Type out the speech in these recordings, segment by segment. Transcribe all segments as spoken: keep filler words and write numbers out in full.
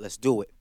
Let's do it.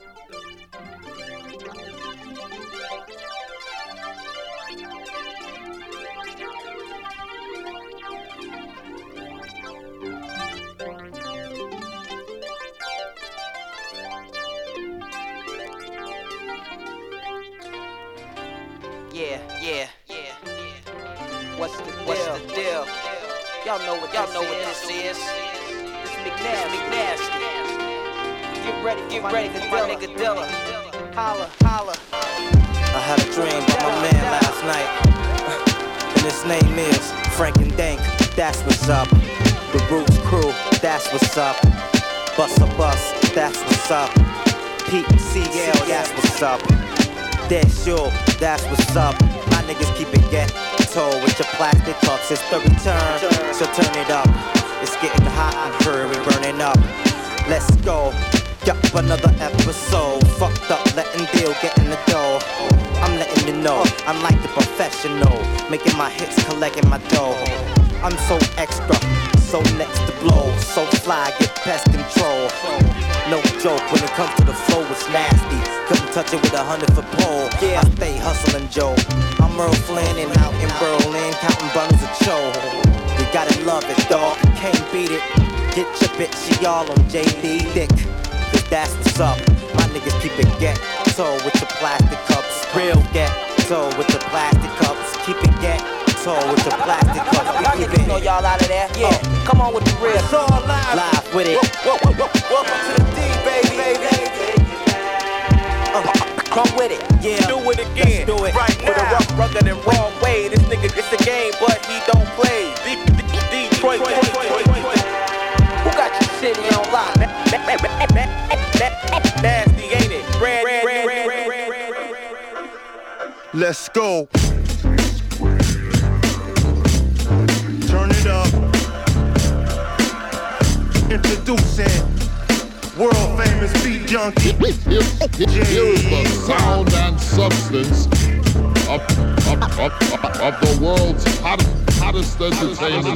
Yeah, yeah, yeah, yeah. What's the deal? What's the deal? Y'all know what y'all know what this is. It's McNasty, McNasty. Get ready, get ready for my nigga Dilla. Holla, holla. I had a dream about my man last night, and his name is Frank and Dank. That's what's up. The Roots crew. That's what's up. Bus a bus. That's what's up. Pete and C L. That's what's up. Dead sure, that's what's up. My niggas keep it ghetto with your plastic cups. It's the return, so turn it up. It's getting hot and hurry, burning up. Let's go, got another episode. Fucked up, letting deal, getting the dough. I'm letting you know, I'm like the professional, making my hits, collecting my dough. I'm so extra, so next to blow, so fly, get pest control. No joke, when it comes to the flow, it's nasty. Couldn't touch it with a hundred foot pole. Yeah, I stay hustling, Joe. I'm Earl Flynn and out in Berlin, counting bundles of Cho. You gotta love it, dog. Can't beat it. Get your bitch, she all on J D dick. Cause that's what's up. My niggas keep it ghetto with your plastic cups. Real ghetto with the plastic cups. Keep it ghetto with the plastic cups. Y'all niggas know y'all out of there. Yeah, uh, come on with the real. It's all live. Live with it. Whoa, whoa, whoa, whoa. Welcome to the D, baby, baby. Uh, come with it. Yeah, do it again. Let's do it right now. With a rough, rugged, and wrong way. This nigga, it's a game, but he don't play. D- D- Detroit. Who got your city on lock? Nasty, ain't it? Brand, brand, brand, brand, brand, brand. Let's go. Turn it up. Introducing world famous beat junkie. Here is the sound and substance of, of, of, of, of the world's hot, hottest entertainment.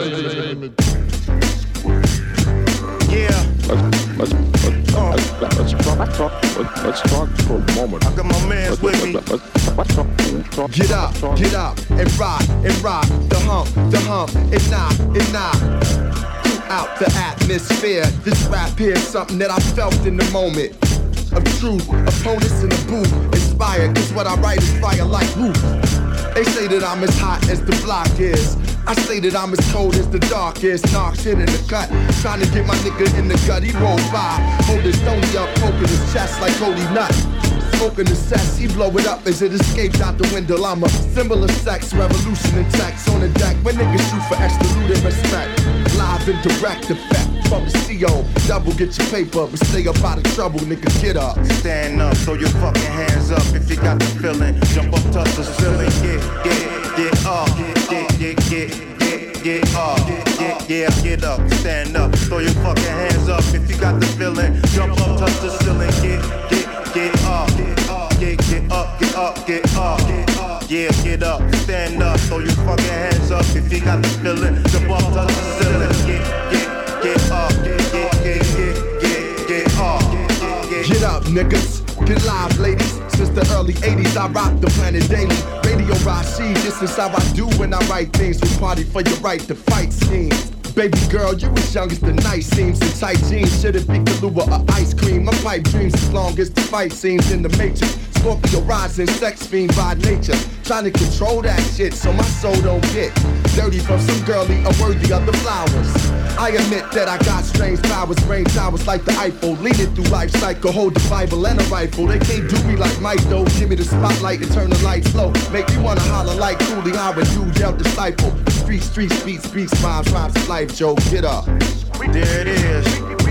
Yeah. Let's, let's, let's, uh, let's, let's, talk, let's, talk, let's talk for a moment. I got my mans with me. Let's, let's, let's talk, let's talk, get up, talk. get up, and rock, and rock, the hump, the hump, and knock, and knock. Out the atmosphere, this rap here is something that I felt in the moment of truth. Opponents in the booth, inspired, cause what I write is fire like roof. They say that I'm as hot as the block is. I say that I'm as cold as the dark is. Knock shit in the cut, trying to get my nigga in the gut. He rolled by, hold his stony up, poking his chest like Cody Nutt. Smoking the cess, he blow it up as it escapes out the window. I'm a symbol of sex, revolution and tax on the deck. When niggas shoot for extra loot and respect. Live and direct effect from the C O. Double get your paper, but stay up out of trouble, nigga, get up. Stand up, throw your fucking hands up if you got the feeling. Jump up, touch the ceiling, get, get, get up, get, get, get, get, get up, get, yeah, get up, stand up, throw your fucking hands up if you got the feeling. Jump up, touch the ceiling, get, get, get up, get, get up, get up, get up, yeah, get up, stand up, throw your fucking hands up if you got the feeling. Jump up, touch the ceiling, get, get, get up, get, get, get, get, get up, get up, niggas. Get live, ladies. Since the early eighties, I rock the planet daily. Radio Rashid, this is how I do when I write things. We party for your right to fight schemes. Baby girl, you as young as the night seems. In tight jeans, should've be Kahlua or ice cream. My pipe dreams as long as the fight scenes in the Matrix. Scorpio rising, sex fiend by nature. Trying to control that shit so my soul don't get dirty from some girlie unworthy of the flowers. I admit that I got strange powers, brain towers like the Eiffel. Leading through life cycle, hold the Bible and a rifle. They can't do me like Mike though. Give me the spotlight and turn the lights low. Make me wanna holler like Cooley, how a dude yell disciple. Street, street, speech, speaks, rhymes, rhymes of life, Joe, get up. There it is.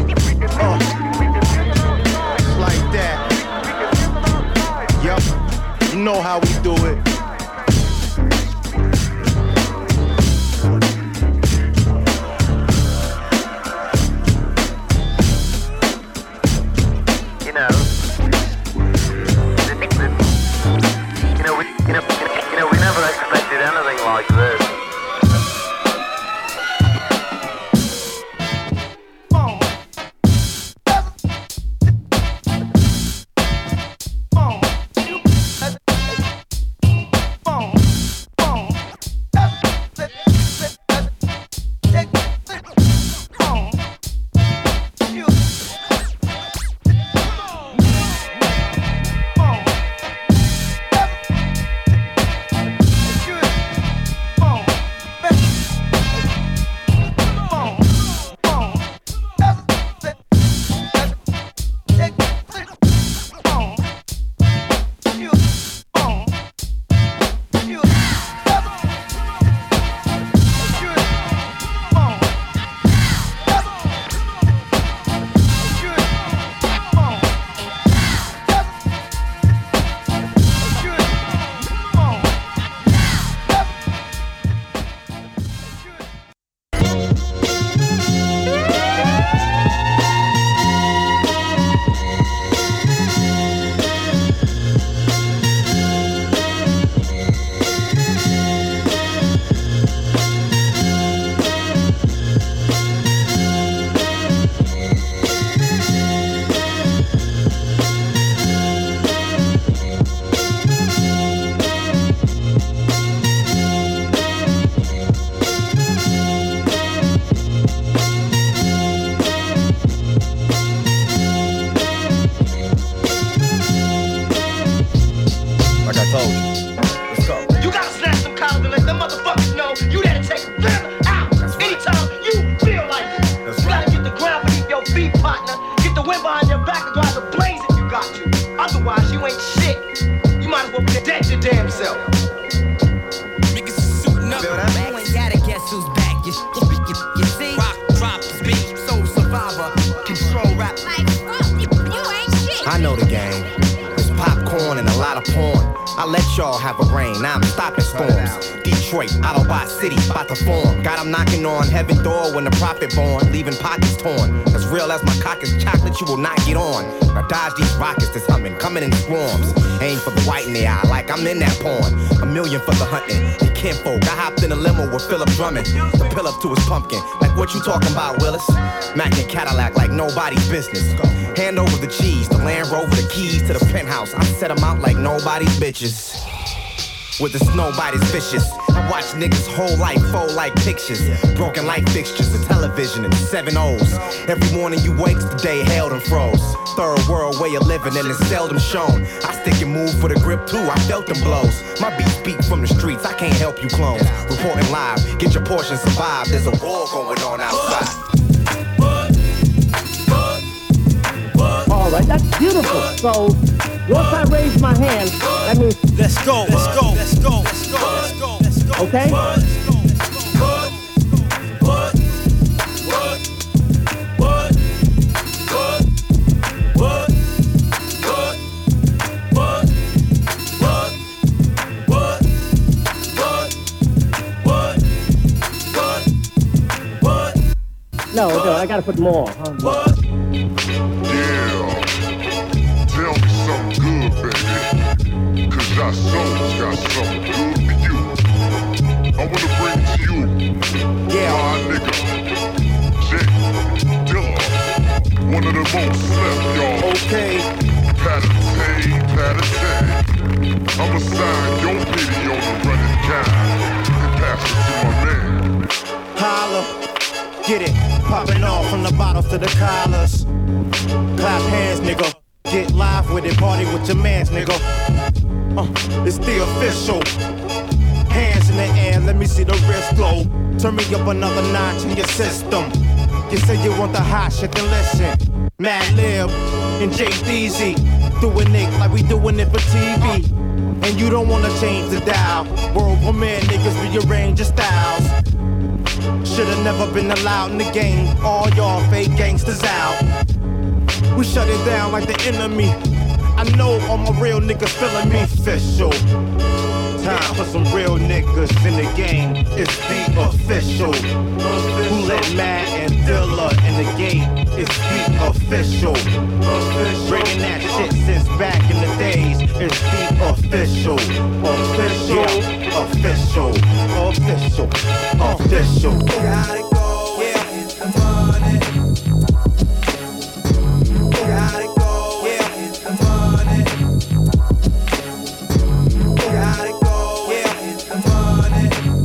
Uh, it's like that. Yup, you know how we do it. You know, you know, we, you know, you know, we never expected anything like this. partner. Get the wind behind your back and drive the blaze if you got to. Otherwise, you ain't shit. You might as well be dead your damn self. Niggas is suiting up. You ain't gotta guess who's back. You, you, you, you see? Rock, drop, speed, soul survivor, control rap. Like, you, you ain't shit. I know the game. There's popcorn and a lot of porn. I let y'all have a reign, now I'm stopping storms. Detroit, Autobot City, about to form. Got 'em knocking on heaven door when the prophet born, leaving pockets torn. As real as my cock is chocolate, you will not get on. Now dodge these rockets that's humming, coming in swarms. Aim for the white in the eye, like I'm in that porn. A million for the hunting, and kinfolk. I hopped in a limo with Philip Drummond. The pill up to his pumpkin, like what you talking about, Willis? Mac and Cadillac like nobody's business. Hand over the cheese, the Land Rover, the keys to the penthouse. I set 'em out like nobody's bitches. With the nobody's vicious. I watch niggas whole life fold like pictures. Broken light fixtures, the television and seven O's. Every morning you wakes, the day held and froze. Third world way of living and it's seldom shown. I stick and move for the grip too, I felt them blows. My beats speak from the streets, I can't help you clones. Reporting live, get your portion, survive. There's a war going on outside. All right, that's beautiful. So once I raise my hand, that means let's go, let's go, let's go, let's go, let's go, let's go. Okay? No, no, I gotta put more. Huh? Tell me something good, baby. Cause our souls got something good for you. I wanna bring it to you. Yeah. My nigga, Jay Dilla. One of the most slept, y'all. Okay. Pat-a-tay, pat-a-tay. I'ma sign your video on the running guy and pass it to my man. Holla. Get it. Popping off from the bottles to the collars. Clap hands, nigga. Get live with it, party with your mans, nigga. Uh, it's the official. Hands in the air, let me see the wrist glow. Turn me up another notch in your system. You say you want the hot shit, then listen. Mad Lib and J D Z doing it like we doing it for T V. And you don't wanna change the dial. World premiere niggas rearrange your styles. Should've never been allowed in the game. All y'all fake gangsters out. We shut it down like the enemy. I know all my real niggas feeling me. Official. Time for some real niggas in the game. It's the official. Who let Matt and Dilla in the game? It's the official. Bringing that shit since back in the days. It's the official. Official. Official. Official. Official. Gotta go, yeah, get the money. Gotta go, yeah, get the money. Gotta go, yeah, get the money.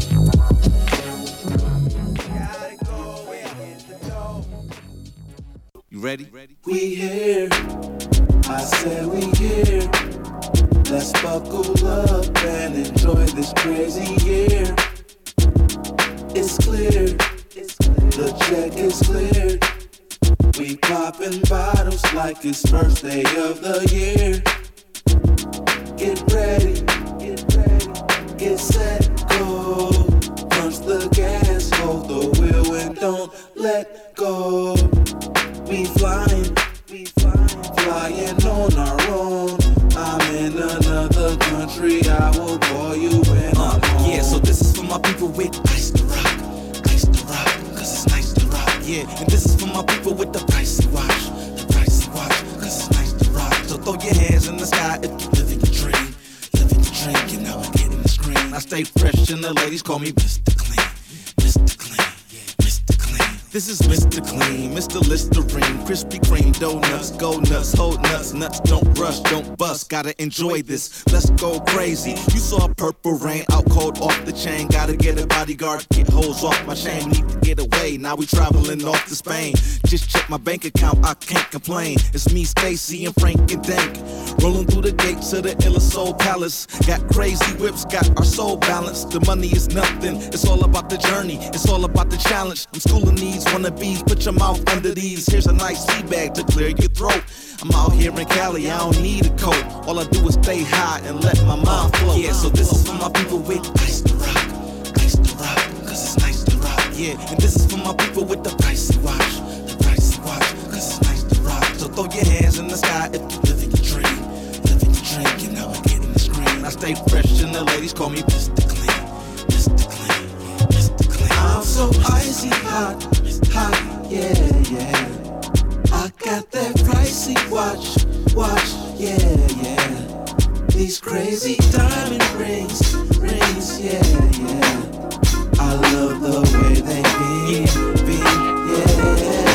Gotta go, yeah, get the dough. You ready? We here. I said we here. Let's buckle up and enjoy this crazy year. It's clear, the check is cleared. We popping bottles like it's first day of the year. Get ready, get ready, get set, go. Punch the gas, hold the wheel and don't let go. We flying, we flying, flying on our own. I'm in another country, I will call you when I'm home. Yeah, so this is for my people with ice to rock, ice to rock, cause it's nice to rock. Yeah, and this is for my people with the pricey watch, the pricey watch, cause it's nice to rock. So throw your hands in the sky if you living your dream, living your dream, you know, getting the screen. I stay fresh and the ladies call me Mister Clean, Mister Clean, yeah, Mister Clean. This is Mister Clean, Mister Listerine, Krispy Kreme, donuts, go nuts, hold nuts, nuts, don't rush, don't bust, gotta enjoy this, let's go crazy. You saw Purple Rain, out cold, off the chain, gotta get a bodyguard, get hoes off my chain, need to get away, now we traveling off to Spain. Just check my bank account, I can't complain, it's me, Stacy, and Frank and Dank. Rolling through the gates of the Illa Soul Palace. Got crazy whips, got our soul balanced. The money is nothing, it's all about the journey. It's all about the challenge. I'm schooling these wannabes, put your mouth under these. Here's a nice tea bag to clear your throat. I'm out here in Cali, I don't need a coat. All I do is stay high and let my mind flow. Yeah, so this is for my people with ice to rock, ice to rock, cause it's nice to rock. Yeah, and this is for my people with the pricey watch, the pricey watch, cause it's nice to rock. So throw your hands in the sky if you living your dream, living your dream, you know I'm getting the screen. I stay fresh and the ladies call me Mister Clean, Mister Clean, Mister Clean. I'm so icy hot, hot, yeah, yeah. I got that pricey watch, watch, yeah, yeah. These crazy diamond rings, rings, yeah, yeah. I love the way they beam, beam, yeah.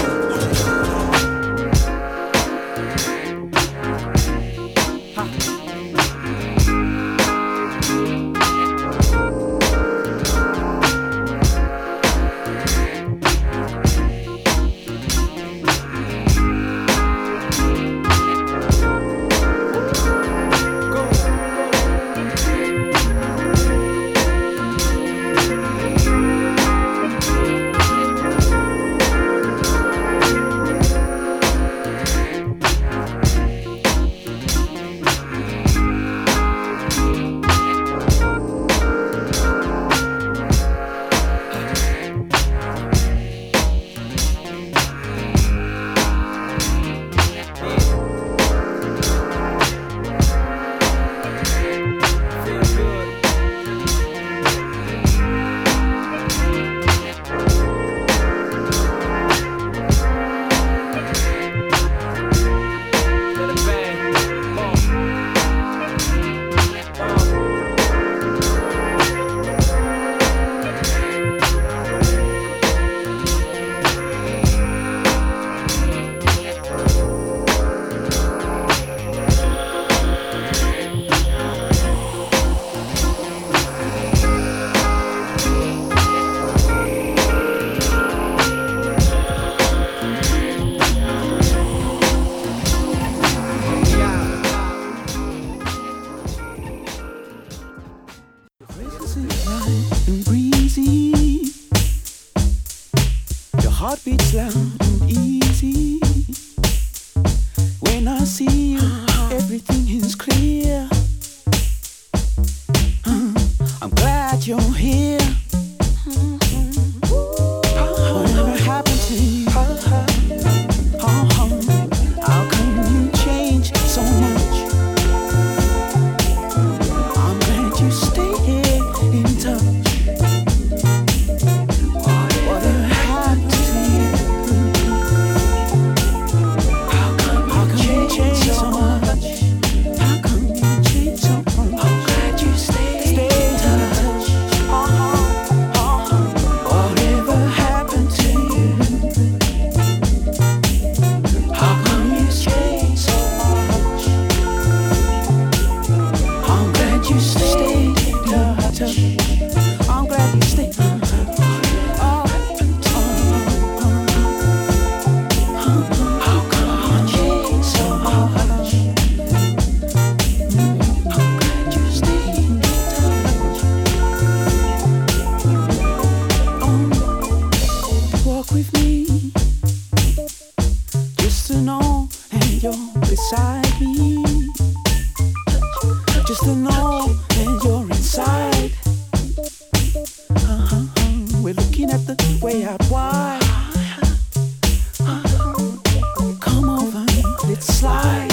Slide.